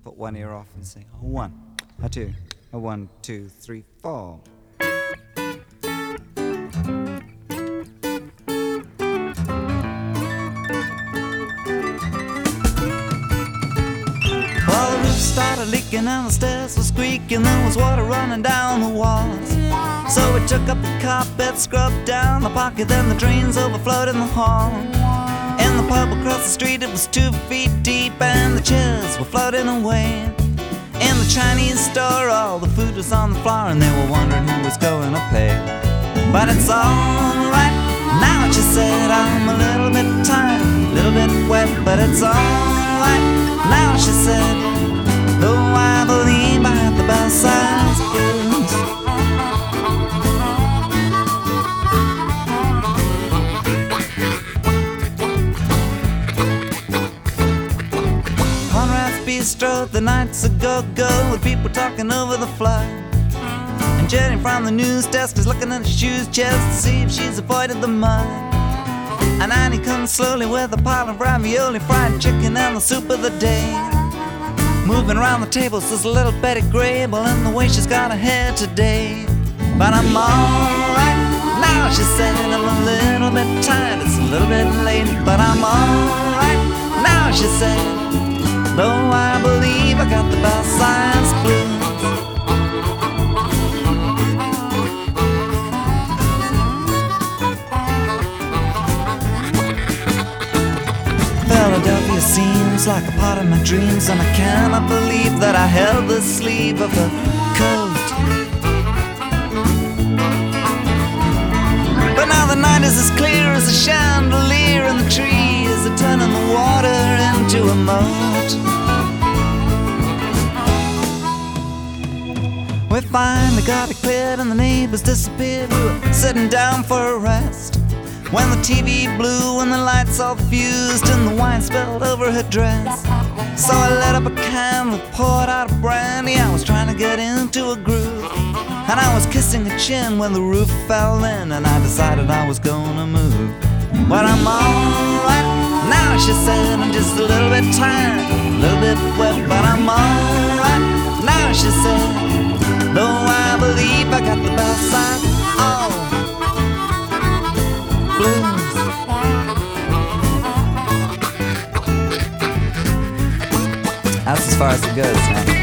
put one ear off and sing a one, a two, a 1, 2, 3, 4. Well, the roof started leaking and the stairs were squeaking. There was water running down the walls. So we took up the carpet, scrubbed down the pocket, then the drains overflowed in the hall. In the pub across the street it was 2 feet deep and the chairs were floating away. In the Chinese store all the food was on the floor and they were wondering who was going to pay. But it's alright now, she said, I'm a little bit tired, a little bit wet, but it's alright now, she said, though I believe I had the best size blues. Conrad's Bistro, the night's a go-go with people talking over the flood. And Jenny from the news desk is looking at her shoes just to see if she's avoided the mud. And Annie comes slowly with a pile of ravioli, fried chicken and the soup of the day. Moving around the table says a little Betty Grable and the way she's got her hair today. But I'm alright now, she said, I'm a little bit tired, it's a little bit late, but I'm alright now, she said, though I believe I got the best science blues. Philadelphia seems like a part of my dreams, and I cannot believe that I held the sleeve of the coat. But now the night is as clear as a chandelier, and the trees are turning the water into a moat. We finally got it cleared and the neighbors disappeared. We were sitting down for a rest when the TV blew and the lights all fused and the wine spilled over her dress. So I lit up a candle, poured out a brandy. I was trying to get into a groove, and I was kissing her chin when the roof fell in, and I decided I was gonna move. But I'm alright now, she said, I'm just a little bit tired, a little bit wet, but I'm alright now, she said, though I believe I got the best side. Oh, blues. That's as far as it goes, man.